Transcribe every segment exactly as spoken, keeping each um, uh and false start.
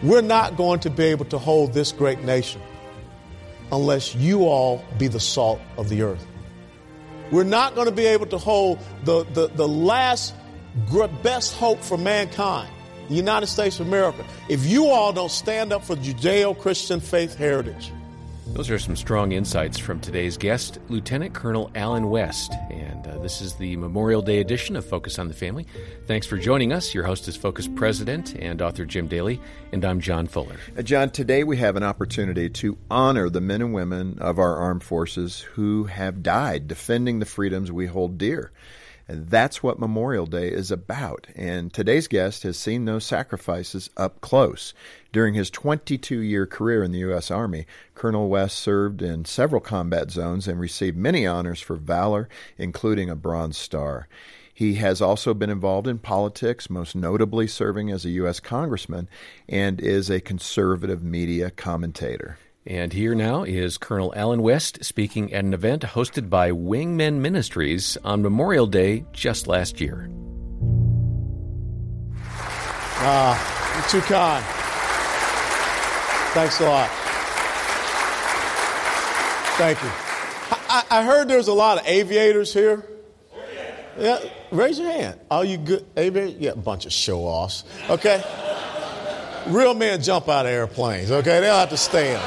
We're not going to be able to hold this great nation unless you all be the salt of the earth. We're not going to be able to hold the, the, the last best hope for mankind, the United States of America, if you all don't stand up for Judeo-Christian faith heritage. Those are some strong insights from today's guest, Lieutenant Colonel Allen West. And uh, this is the Memorial Day edition of Focus on the Family. Thanks for joining us. Your host is Focus President and author Jim Daly, and I'm John Fuller. Uh, John, today we have an opportunity to honor the men and women of our armed forces who have died defending the freedoms we hold dear. And that's what Memorial Day is about. And today's guest has seen those sacrifices up close. During his twenty-two-year career in the U S. Army, Colonel West served in several combat zones and received many honors for valor, including a Bronze Star. He has also been involved in politics, most notably serving as a U S congressman, and is a conservative media commentator. And here now is Colonel Allen West speaking at an event hosted by Wingmen Ministries on Memorial Day just last year. Ah, you're too kind. Thanks a lot. Thank you. I, I heard there's a lot of aviators here. Yeah, raise your hand. Are you good aviators? Yeah, a bunch of show-offs. Okay? Real men jump out of airplanes, okay? They don't have to stand.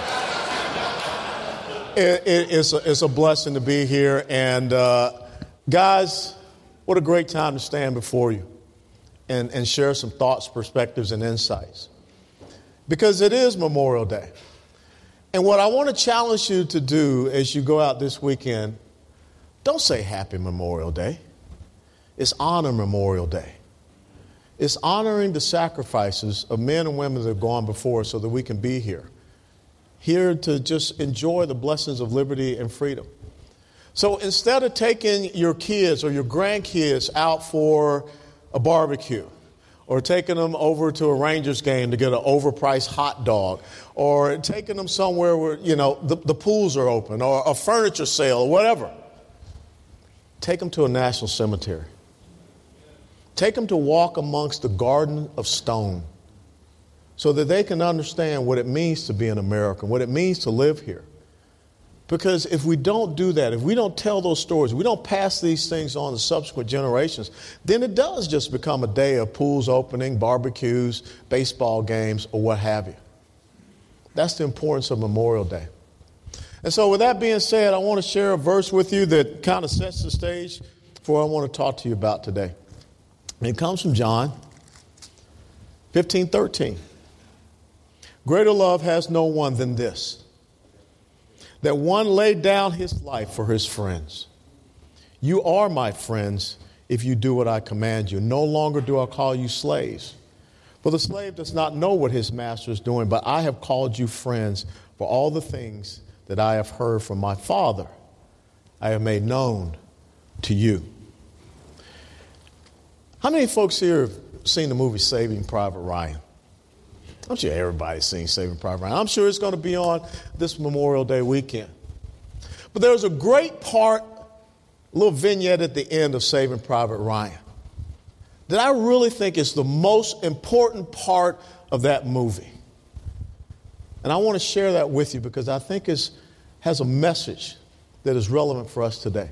It, it, it's, a, it's a blessing to be here. And, uh, guys, what a great time to stand before you and, and share some thoughts, perspectives, and insights. Because it is Memorial Day. And what I want to challenge you to do as you go out this weekend, don't say Happy Memorial Day. It's honor Memorial Day. It's honoring the sacrifices of men and women that have gone before us so that we can be here. Here to just enjoy the blessings of liberty and freedom. So instead of taking your kids or your grandkids out for a barbecue, or taking them over to a Rangers game to get an overpriced hot dog, or taking them somewhere where, you know, the, the pools are open, or a furniture sale, or whatever, take them to a national cemetery. Take them to walk amongst the garden of stone so that they can understand what it means to be an American, what it means to live here. Because if we don't do that, if we don't tell those stories, we don't pass these things on to subsequent generations, then it does just become a day of pools opening, barbecues, baseball games, or what have you. That's the importance of Memorial Day. And so with that being said, I want to share a verse with you that kind of sets the stage for what I want to talk to you about today. And it comes from John fifteen thirteen. Greater love has no one than this, that one laid down his life for his friends. You are my friends if you do what I command you. No longer do I call you slaves. For the slave does not know what his master is doing, but I have called you friends, for all the things that I have heard from my Father I have made known to you. How many folks here have seen the movie Saving Private Ryan? I'm sure everybody's seen Saving Private Ryan. I'm sure it's going to be on this Memorial Day weekend. But there's a great part, a little vignette at the end of Saving Private Ryan that I really think is the most important part of that movie. And I want to share that with you because I think it has a message that is relevant for us today.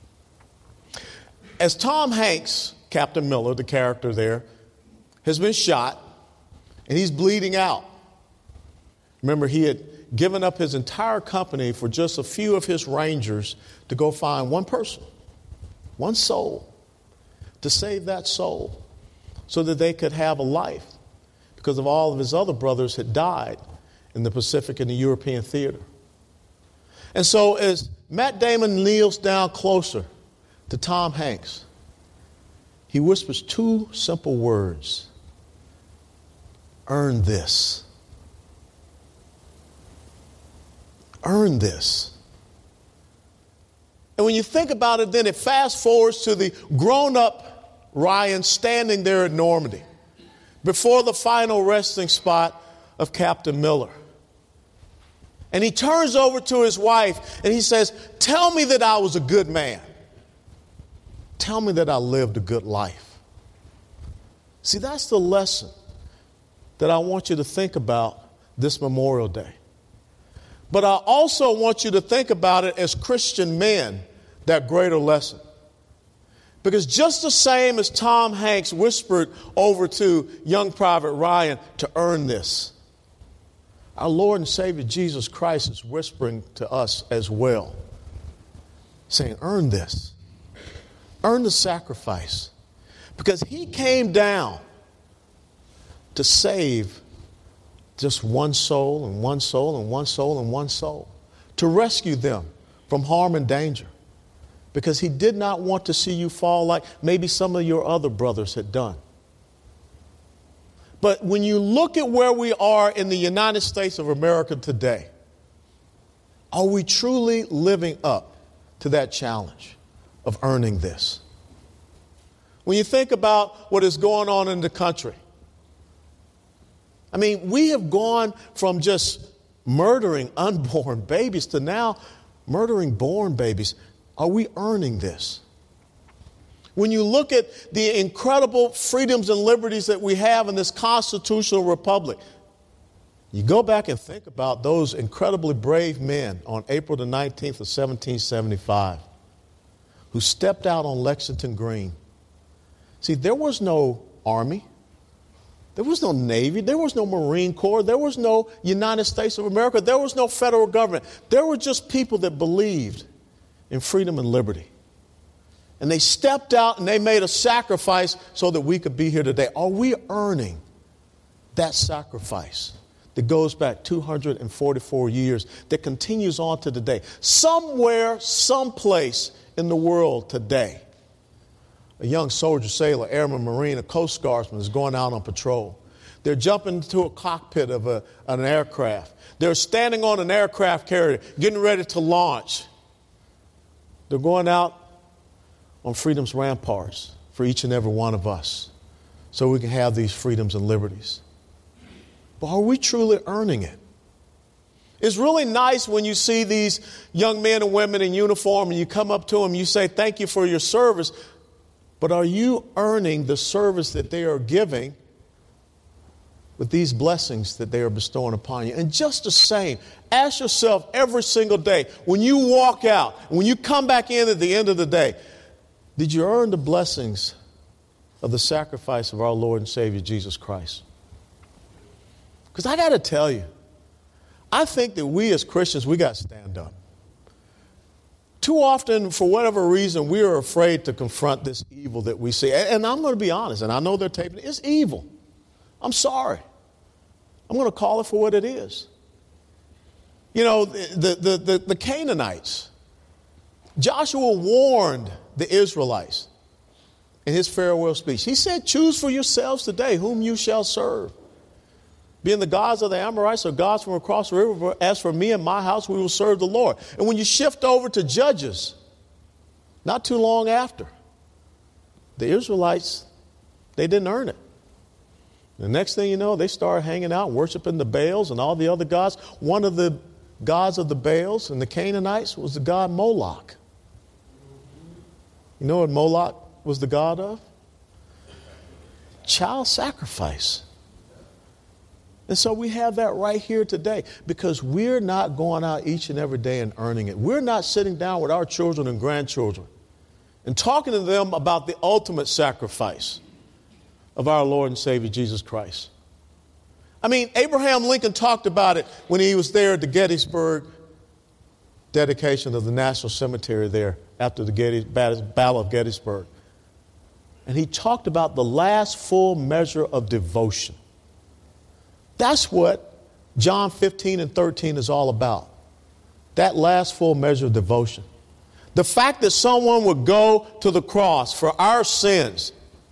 As Tom Hanks, Captain Miller, the character there, has been shot, and he's bleeding out. Remember, he had given up his entire company for just a few of his Rangers to go find one person, one soul, to save that soul so that they could have a life because of all of his other brothers had died in the Pacific and the European theater. And so as Matt Damon kneels down closer to Tom Hanks, he whispers two simple words. Earn this. Earn this. And when you think about it, then it fast forwards to the grown-up Ryan standing there at Normandy before the final resting spot of Captain Miller. And he turns over to his wife and he says, tell me that I was a good man. Tell me that I lived a good life. See, that's the lesson that I want you to think about this Memorial Day. But I also want you to think about it as Christian men, that greater lesson. Because just the same as Tom Hanks whispered over to young Private Ryan to earn this, our Lord and Savior Jesus Christ is whispering to us as well, saying, earn this. Earn the sacrifice. Because he came down to save just one soul and one soul and one soul and one soul, to rescue them from harm and danger. Because he did not want to see you fall like maybe some of your other brothers had done. But when you look at where we are in the United States of America today, are we truly living up to that challenge of earning this? When you think about what is going on in the country, I mean, we have gone from just murdering unborn babies to now murdering born babies. Are we earning this? When you look at the incredible freedoms and liberties that we have in this constitutional republic, you go back and think about those incredibly brave men on April the nineteenth of seventeen seventy-five who stepped out on Lexington Green. See, there was no army. There was no Navy. There was no Marine Corps. There was no United States of America. There was no federal government. There were just people that believed in freedom and liberty. And they stepped out and they made a sacrifice so that we could be here today. Are we earning that sacrifice that goes back two hundred forty-four years, that continues on to today? Somewhere, someplace in the world today, a young soldier, sailor, airman, marine, a Coast Guardsman is going out on patrol. They're jumping into a cockpit of a, an aircraft. They're standing on an aircraft carrier, getting ready to launch. They're going out on freedom's ramparts for each and every one of us so we can have these freedoms and liberties. But are we truly earning it? It's really nice when you see these young men and women in uniform and you come up to them and you say, thank you for your service. But are you earning the service that they are giving with these blessings that they are bestowing upon you? And just the same, ask yourself every single day, when you walk out, when you come back in at the end of the day, did you earn the blessings of the sacrifice of our Lord and Savior Jesus Christ? Because I got to tell you, I think that we as Christians, we got to stand up. Too often, for whatever reason, we are afraid to confront this evil that we see. And, and I'm going to be honest, and I know they're taping it. It's evil. I'm sorry. I'm going to call it for what it is. You know, the, the, the, the Canaanites, Joshua warned the Israelites in his farewell speech. He said, choose for yourselves today whom you shall serve. Being the gods of the Amorites or gods from across the river, as for me and my house, we will serve the Lord. And when you shift over to Judges, not too long after, the Israelites, they didn't earn it. The next thing you know, they started hanging out and worshiping the Baals and all the other gods. One of the gods of the Baals and the Canaanites was the god Moloch. You know what Moloch was the god of? Child sacrifice. And so we have that right here today because we're not going out each and every day and earning it. We're not sitting down with our children and grandchildren and talking to them about the ultimate sacrifice of our Lord and Savior Jesus Christ. I mean, Abraham Lincoln talked about it when he was there at the Gettysburg dedication of the National Cemetery there after the Battle of Gettysburg. And he talked about the last full measure of devotion. That's what John fifteen and thirteen is all about. That last full measure of devotion. The fact that someone would go to the cross for our sins.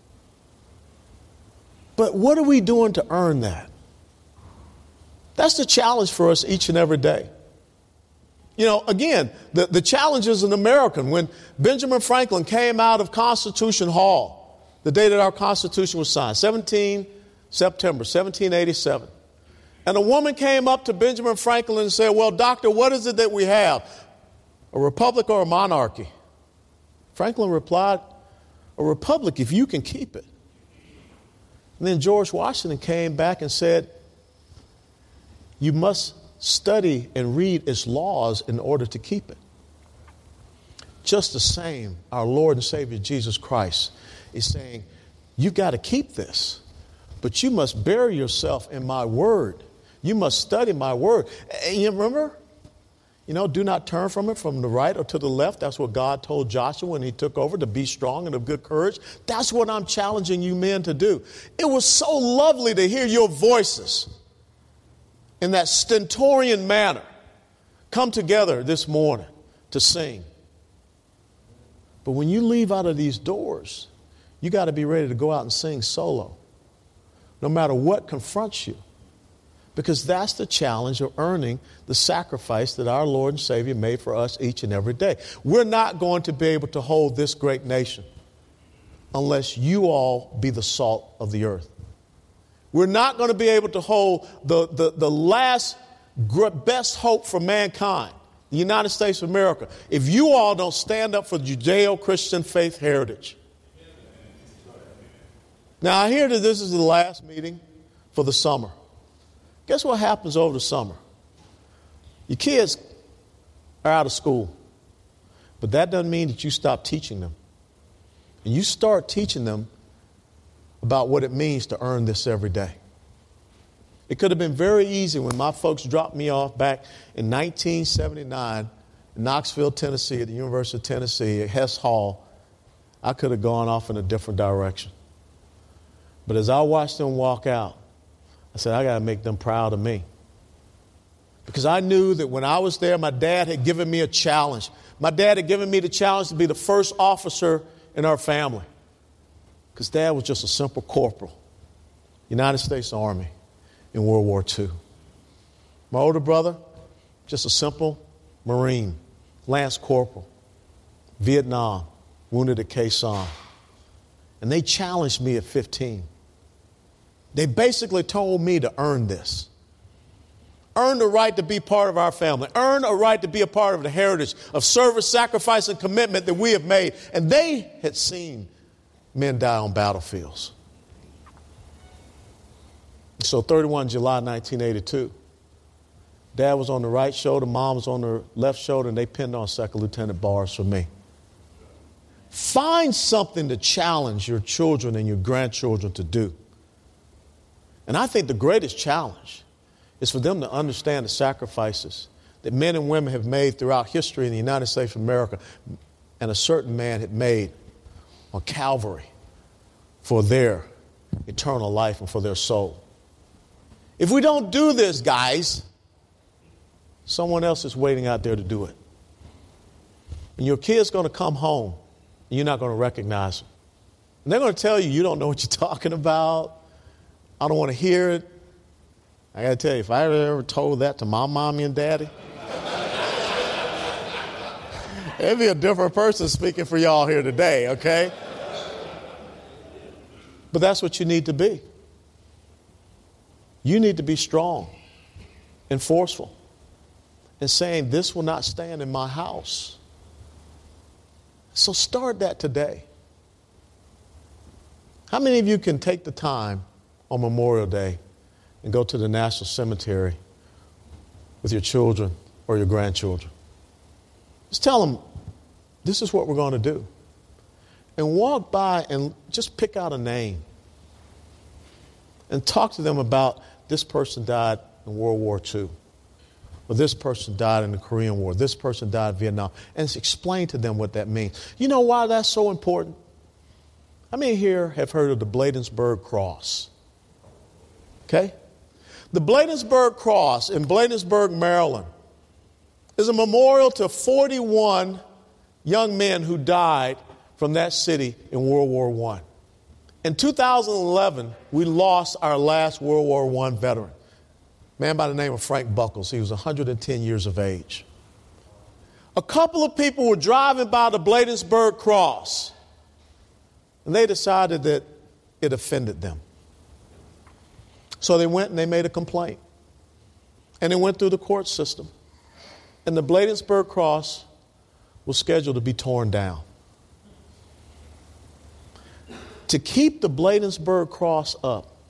But what are we doing to earn that? That's the challenge for us each and every day. You know, again, the, the challenge is an American. When Benjamin Franklin came out of Constitution Hall, the day that our Constitution was signed, seventeenth September seventeen eighty-seven. And a woman came up to Benjamin Franklin and said, well, doctor, what is it that we have? A republic or a monarchy? Franklin replied, a republic if you can keep it. And then George Washington came back and said, you must study and read its laws in order to keep it. Just the same, our Lord and Savior Jesus Christ is saying, you've got to keep this, but you must bury yourself in my word. You must study my word. And you remember, you know, do not turn from it from the right or to the left. That's what God told Joshua when he took over, to be strong and of good courage. That's what I'm challenging you men to do. It was so lovely to hear your voices in that stentorian manner come together this morning to sing. But when you leave out of these doors, you got to be ready to go out and sing solo, no matter what confronts you. Because that's the challenge of earning the sacrifice that our Lord and Savior made for us each and every day. We're not going to be able to hold this great nation unless you all be the salt of the earth. We're not going to be able to hold the, the, the last best hope for mankind, the United States of America, if you all don't stand up for Judeo-Christian faith heritage. Now, I hear that this is the last meeting for the summer. Guess what happens over the summer? Your kids are out of school, but that doesn't mean that you stop teaching them. And you start teaching them about what it means to earn this every day. It could have been very easy when my folks dropped me off back in nineteen seventy-nine in Knoxville, Tennessee, at the University of Tennessee, at Hess Hall. I could have gone off in a different direction. But as I watched them walk out, I said, I got to make them proud of me. Because I knew that when I was there, my dad had given me a challenge. My dad had given me the challenge to be the first officer in our family. Because Dad was just a simple corporal, United States Army in World War Two. My older brother, just a simple Marine, Lance Corporal, Vietnam, wounded at Khe Sanh. And they challenged me at fifteen. They basically told me to earn this. Earn the right to be part of our family. Earn a right to be a part of the heritage of service, sacrifice, and commitment that we have made. And they had seen men die on battlefields. So thirty-first of July nineteen eighty-two, Dad was on the right shoulder, Mom was on the left shoulder, and they pinned on second lieutenant bars for me. Find something to challenge your children and your grandchildren to do. And I think the greatest challenge is for them to understand the sacrifices that men and women have made throughout history in the United States of America, and a certain man had made on Calvary for their eternal life and for their soul. If we don't do this, guys, someone else is waiting out there to do it. And your kid's going to come home, and you're not going to recognize them. And they're going to tell you, you don't know what you're talking about. I don't want to hear it. I got to tell you, if I ever told that to my mommy and daddy, it'd be a different person speaking for y'all here today, okay? But that's what you need to be. You need to be strong and forceful and saying, this will not stand in my house. So start that today. How many of you can take the time on Memorial Day and go to the National Cemetery with your children or your grandchildren? Just tell them, this is what we're going to do. And walk by and just pick out a name and talk to them about, this person died in World War Two, or this person died in the Korean War, this person died in Vietnam, and explain to them what that means. You know why that's so important? How many here have heard of the Bladensburg Cross? Okay? The Bladensburg Cross in Bladensburg, Maryland, is a memorial to forty-one young men who died from that city in World War One. In two thousand eleven, we lost our last World War One veteran, a man by the name of Frank Buckles. He was one hundred ten years of age. A couple of people were driving by the Bladensburg Cross, and they decided that it offended them. So they went and they made a complaint. And they went through the court system. And the Bladensburg Cross was scheduled to be torn down. To keep the Bladensburg Cross up,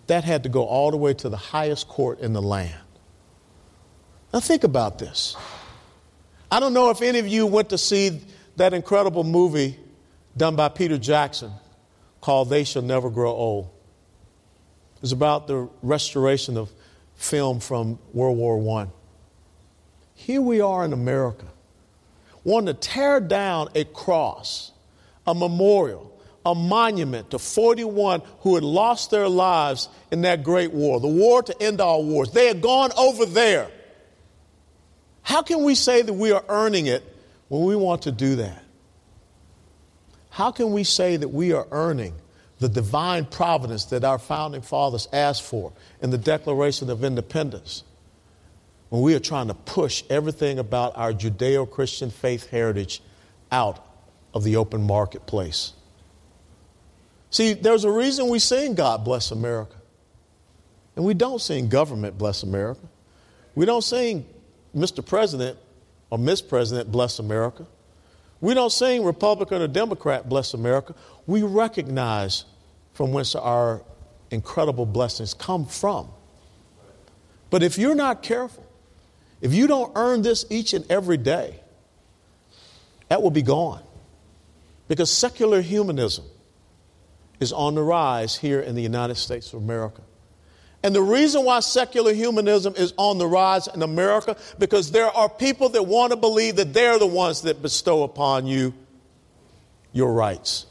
that had to go all the way to the highest court in the land. Now think about this. I don't know if any of you went to see that incredible movie done by Peter Jackson called They Shall Never Grow Old. It's about the restoration of film from World War One. Here we are in America, wanting to tear down a cross, a memorial, a monument to forty-one who had lost their lives in that great war, the war to end all wars. They had gone over there. How can we say that we are earning it when we want to do that? How can we say that we are earning the divine providence that our founding fathers asked for in the Declaration of Independence when we are trying to push everything about our Judeo-Christian faith heritage out of the open marketplace? See, there's a reason we sing God Bless America. And we don't sing Government Bless America. We don't sing Mister President or Miss President Bless America. We don't sing Republican or Democrat Bless America. We recognize from whence our incredible blessings come from. But if you're not careful, if you don't earn this each and every day, that will be gone. Because secular humanism is on the rise here in the United States of America. And the reason why secular humanism is on the rise in America, because there are people that want to believe that they're the ones that bestow upon you your rights.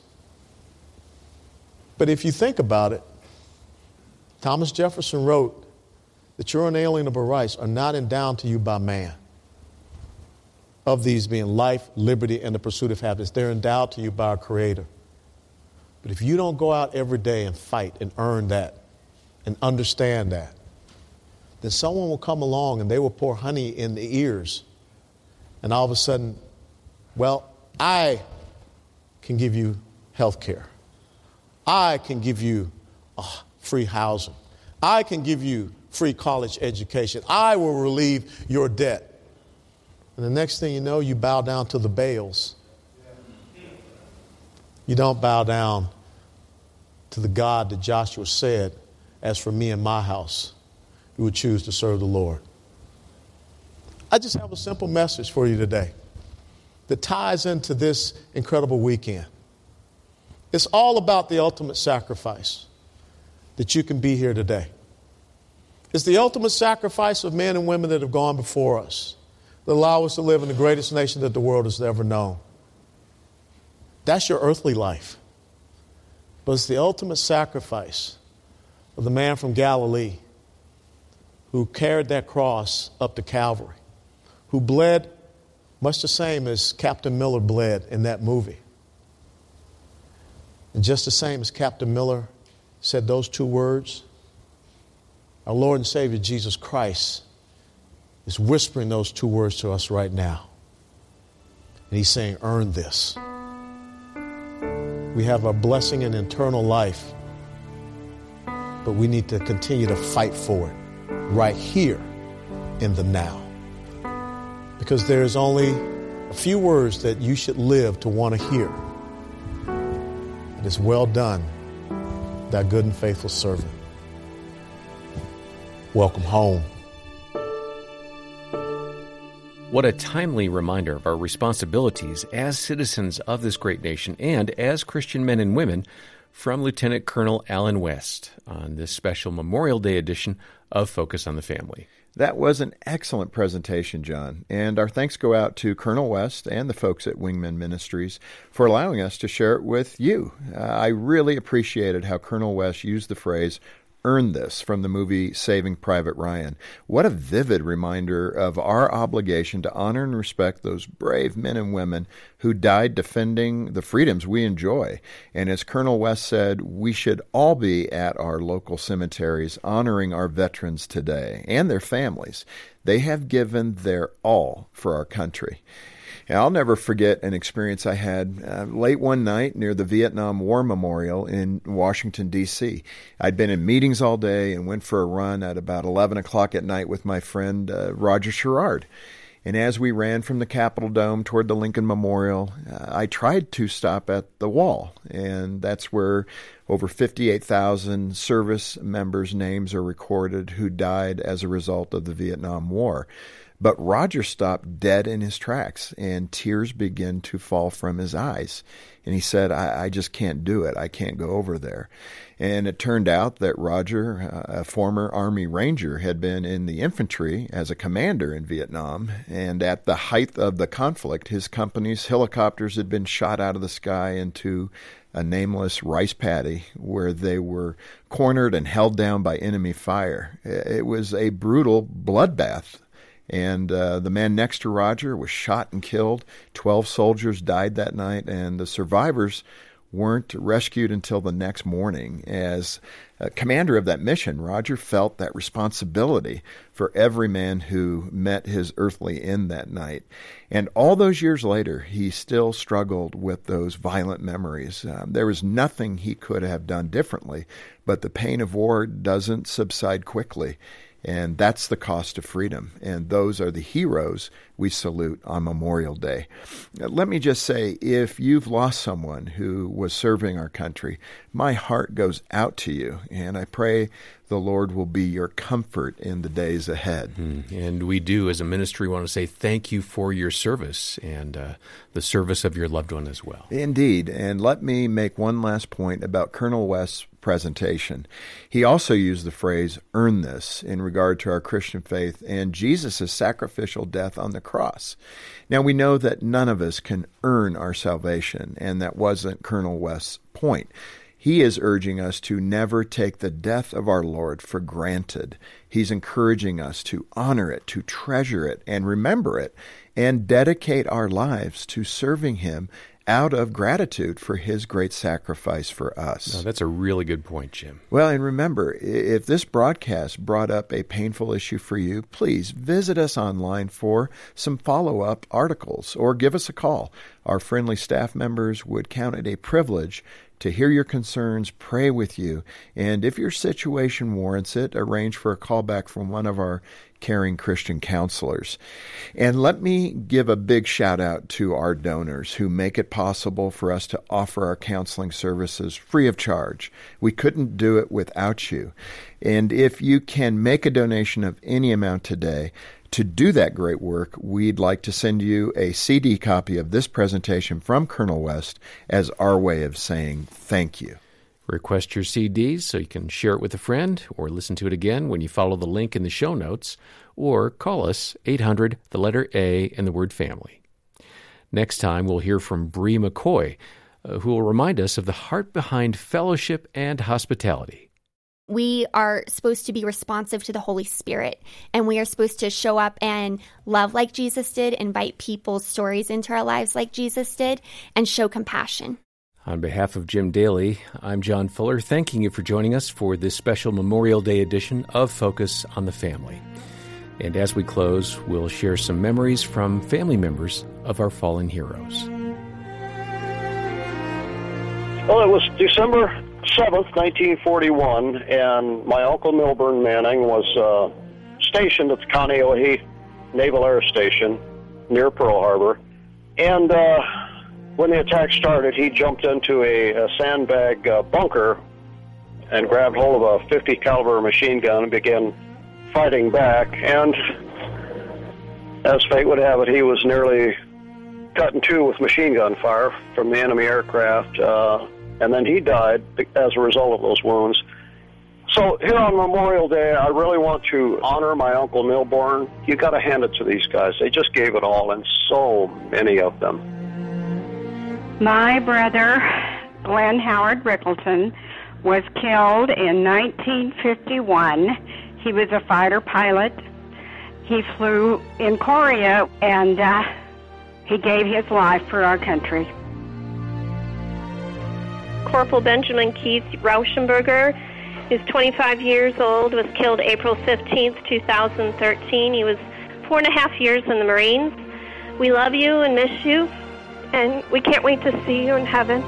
But if you think about it, Thomas Jefferson wrote that your unalienable rights are not endowed to you by man. Of these being life, liberty, and the pursuit of happiness, they're endowed to you by our Creator. But if you don't go out every day and fight and earn that and understand that, then someone will come along and they will pour honey in the ears. And all of a sudden, well, I can give you health care. I can give you oh, free housing. I can give you free college education. I will relieve your debt. And the next thing you know, you bow down to the Baals. You don't bow down to the God that Joshua said, as for me and my house, we would choose to serve the Lord. I just have a simple message for you today that ties into this incredible weekend. It's all about the ultimate sacrifice that you can be here today. It's the ultimate sacrifice of men and women that have gone before us, that allow us to live in the greatest nation that the world has ever known. That's your earthly life. But it's the ultimate sacrifice of the man from Galilee who carried that cross up to Calvary, who bled much the same as Captain Miller bled in that movie. And just the same as Captain Miller said those two words, our Lord and Savior Jesus Christ is whispering those two words to us right now. And he's saying, earn this. We have a blessing in eternal life, but we need to continue to fight for it right here in the now. Because there is only a few words that you should live to want to hear. It is well done, thy good and faithful servant. Welcome home. What a timely reminder of our responsibilities as citizens of this great nation and as Christian men and women from Lieutenant Colonel Allen West on this special Memorial Day edition of Focus on the Family. That was an excellent presentation, John, and our thanks go out to Colonel West and the folks at Wingman Ministries for allowing us to share it with you. Uh, I really appreciated how Colonel West used the phrase, earn this, from the movie Saving Private Ryan. What a vivid reminder of our obligation to honor and respect those brave men and women who died defending the freedoms we enjoy. And as Colonel West said, we should all be at our local cemeteries honoring our veterans today and their families. They have given their all for our country. And I'll never forget an experience I had uh, late one night near the Vietnam War Memorial in Washington, D C I'd been in meetings all day and went for a run at about eleven o'clock at night with my friend uh, Roger Sherrard. And as we ran from the Capitol Dome toward the Lincoln Memorial, uh, I tried to stop at the wall, and that's where over fifty-eight thousand service members' names are recorded who died as a result of the Vietnam War. But Roger stopped dead in his tracks, and tears began to fall from his eyes. And he said, I, I just can't do it. I can't go over there. And it turned out that Roger, a former Army Ranger, had been in the infantry as a commander in Vietnam. And at the height of the conflict, his company's helicopters had been shot out of the sky into a nameless rice paddy where they were cornered and held down by enemy fire. It was a brutal bloodbath. And uh, the man next to Roger was shot and killed. Twelve soldiers died that night, and the survivors weren't rescued until the next morning. As uh, commander of that mission, Roger felt that responsibility for every man who met his earthly end that night. And all those years later, he still struggled with those violent memories. Um, there was nothing he could have done differently, but the pain of war doesn't subside quickly. And that's the cost of freedom. And those are the heroes we salute on Memorial Day. Let me just say, if you've lost someone who was serving our country, my heart goes out to you. And I pray the Lord will be your comfort in the days ahead. Mm, and we do, as a ministry, want to say thank you for your service and uh, the service of your loved one as well. Indeed. And let me make one last point about Colonel West's presentation. He also used the phrase, earn this, in regard to our Christian faith and Jesus' sacrificial death on the cross. Now, we know that none of us can earn our salvation, and that wasn't Colonel West's point. He is urging us to never take the death of our Lord for granted. He's encouraging us to honor it, to treasure it, and remember it, and dedicate our lives to serving Him out of gratitude for His great sacrifice for us. Oh, that's a really good point, Jim. Well, and remember, if this broadcast brought up a painful issue for you, please visit us online for some follow-up articles or give us a call. Our friendly staff members would count it a privilege to hear your concerns, pray with you, and if your situation warrants it, arrange for a callback from one of our caring Christian counselors. And let me give a big shout out to our donors who make it possible for us to offer our counseling services free of charge. We couldn't do it without you. And if you can make a donation of any amount today, to do that great work, we'd like to send you a C D copy of this presentation from Colonel West as our way of saying thank you. Request your C Ds so you can share it with a friend or listen to it again when you follow the link in the show notes, or call us eight hundred, the letter A, and the word family. Next time, we'll hear from Bree McCoy, uh, who will remind us of the heart behind fellowship and hospitality. We are supposed to be responsive to the Holy Spirit, and we are supposed to show up and love like Jesus did, invite people's stories into our lives like Jesus did, and show compassion. On behalf of Jim Daly, I'm John Fuller, thanking you for joining us for this special Memorial Day edition of Focus on the Family. And as we close, we'll share some memories from family members of our fallen heroes. Well, it was December seventh, nineteen forty-one, and my Uncle Milburn Manning was uh, stationed at the Kaneohe Naval Air Station near Pearl Harbor. And uh, when the attack started, he jumped into a, a sandbag uh, bunker and grabbed hold of a fifty caliber machine gun and began fighting back. And as fate would have it, he was nearly cut in two with machine gun fire from the enemy aircraft. Uh, And then he died as a result of those wounds. So here on Memorial Day, I really want to honor my Uncle Milburn. You got to hand it to these guys. They just gave it all, and so many of them. My brother, Glenn Howard Rickleton, was killed in nineteen fifty-one. He was a fighter pilot. He flew in Korea, and uh, he gave his life for our country. Corporal Benjamin Keith Rauschenberger is twenty-five years old, was killed April fifteenth, two thousand thirteen. He was four and a half years in the Marines. We love you and miss you, and we can't wait to see you in heaven.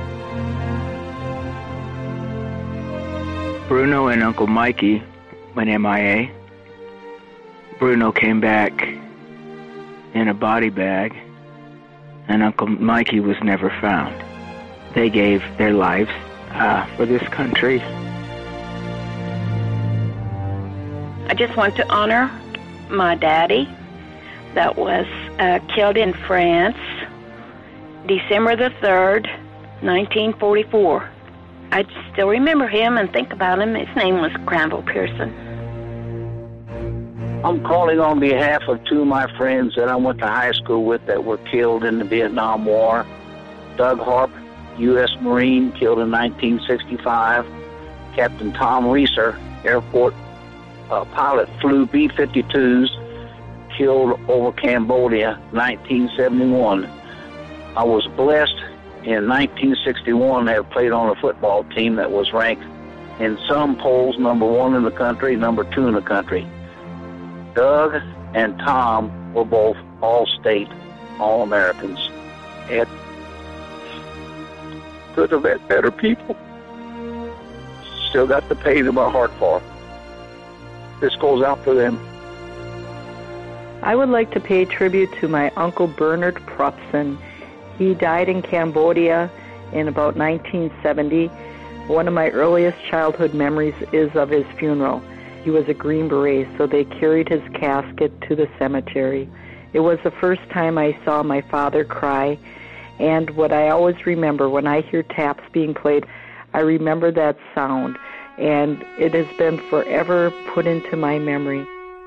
Bruno and Uncle Mikey went M I A. Bruno came back in a body bag, and Uncle Mikey was never found. They gave their lives uh, for this country. I just want to honor my daddy that was uh, killed in France, December the third, nineteen forty-four. I still remember him and think about him. His name was Granville Pearson. I'm calling on behalf of two of my friends that I went to high school with that were killed in the Vietnam War. Doug Harp, U S Marine, killed in nineteen sixty-five. Captain Tom Reeser, airport uh, pilot, flew B fifty-twos, killed over Cambodia, nineteen seventy-one. I was blessed in nineteen sixty-one to have played on a football team that was ranked in some polls number one in the country, number two in the country. Doug and Tom were both All-State, All-Americans. And could have had better people. Still got the pain in my heart for them. This goes out for them. I would like to pay tribute to my Uncle Bernard Prupson. He died in Cambodia in about nineteen seventy. One of my earliest childhood memories is of his funeral. He was a Green Beret, so they carried his casket to the cemetery. It was the first time I saw my father cry, and what I always remember when I hear taps being played, I remember that sound, and it has been forever put into my memory.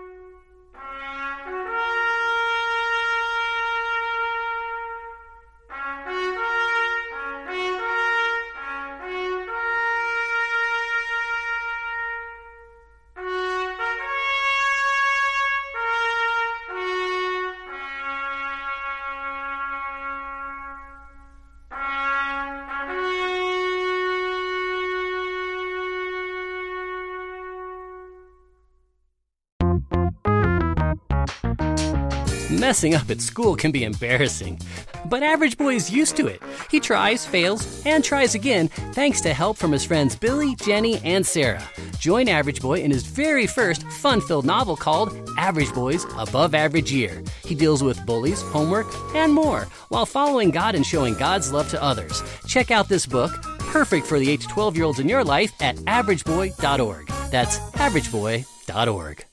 Messing up at school can be embarrassing, but Average Boy is used to it. He tries, fails, and tries again thanks to help from his friends Billy, Jenny, and Sarah. Join Average Boy in his very first fun-filled novel called Average Boy's Above Average Year. He deals with bullies, homework, and more, while following God and showing God's love to others. Check out this book, perfect for the eight to twelve-year-olds in your life, at average boy dot org. That's average boy dot org.